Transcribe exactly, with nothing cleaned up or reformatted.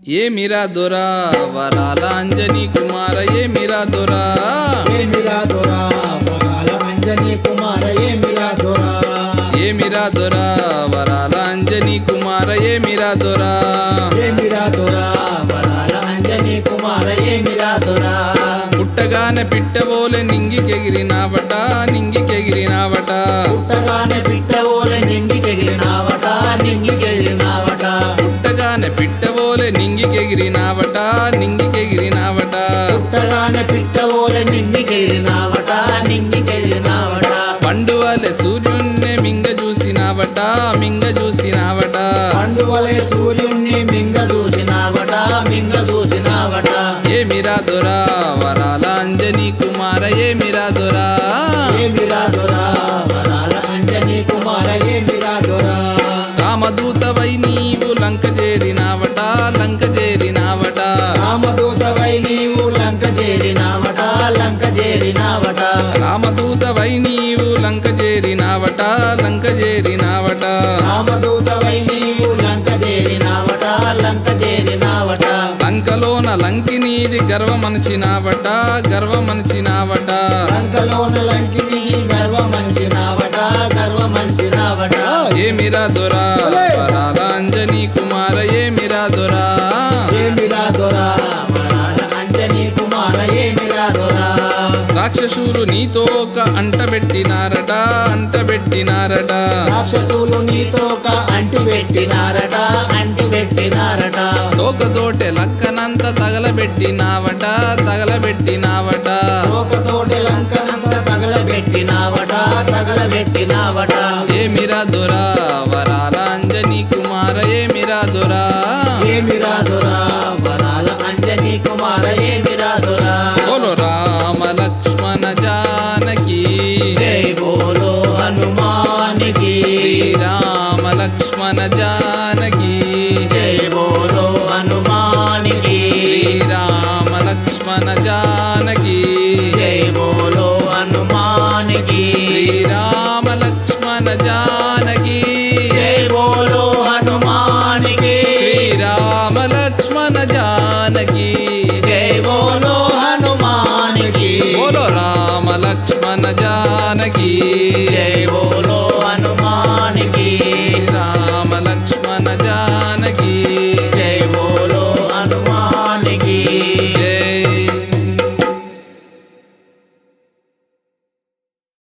ఏమిరా దొరా వరాల అంజనీ కుమార ఏమిరా దొరా ఏమిరా దొరా వరాల అంజనీ కుమార ఏమిరా దొరా ఏమిరా దొరా వరాల అంజనీ కుమార ఏమిరా దొరా ఏమిరా దొరా వరాల అంజనీ కుమార ఏమిరా దొరా పుట్టగానే పిట్టవోలే నింగికెగిరినావట నింగికెగిరినావట పుట్టగానే పిట్టవోలే నింగికెగిరినావట నింగికెగిరినావట పుట్టగానే పిట్టవోలే నింగికెగిరినావట నింగికెగిరినావట పుట్టగానే పిట్టవోలే నింగికెగిరినావట నింగికెగిరినావట పండువలే సూర్యున్నే మింగ చూసినావట మింగ చూసినావట పండువలే సూర్యుణ్ణి మింగ చూసినావట మింగ చూసినావట ఏమిరా దొరా వరాల అంజనీ కుమార ఏమిరా దొరా ఏమిరా దొరా వరాల అంజనీ కుమార ఏమిరా దొరా రామదూతవై నీవు లంక చేరినావట లంక చేరినావట రామదూతవై నీవు లంక చేరినావట లంక చేరినావట రామదూతవై నీవు లంక చేరినావట లంక చేరినావట రామదూతవై నీవు లంక చేరినావట లంక చేరినావట లంకలోన లంకినీది గర్వమనిచినావట గర్వమనిచినావట లంకలోన లంకిని గర్వమనిచినావట గర్వమనిచినావట ఏమిరా దొరా వరాల అంజనీ కుమార ఏమిరా దొరా ఏమిరా దొరా వరాల అంజనీ కుమార ఏమిరా దొరా రాక్షసులు నీతో ఒక అంటబెట్టినారట అంటబెట్టినారట రాక్షసులు నీతో ఒక అంటు పెట్టినారట అంటు పెట్టినారట తోకతోటే లక్కనంత తగలబెట్టినావట తగలబెట్టినావట తోకతోటి లంకనంత తగలబెట్టినావట తగలబెట్టినావట ఏమిరా దొరా వరాల అంజనీ కుమార ఏమిరా దొరా ఏమిరా దొరా వరాల అంజనీ కుమార ఏమిరా దొరా బోలో రామ లక్ష్మణ జానకి జై బోలో హనుమానికి శ్రీరామ లక్ష్మణ జానకి జై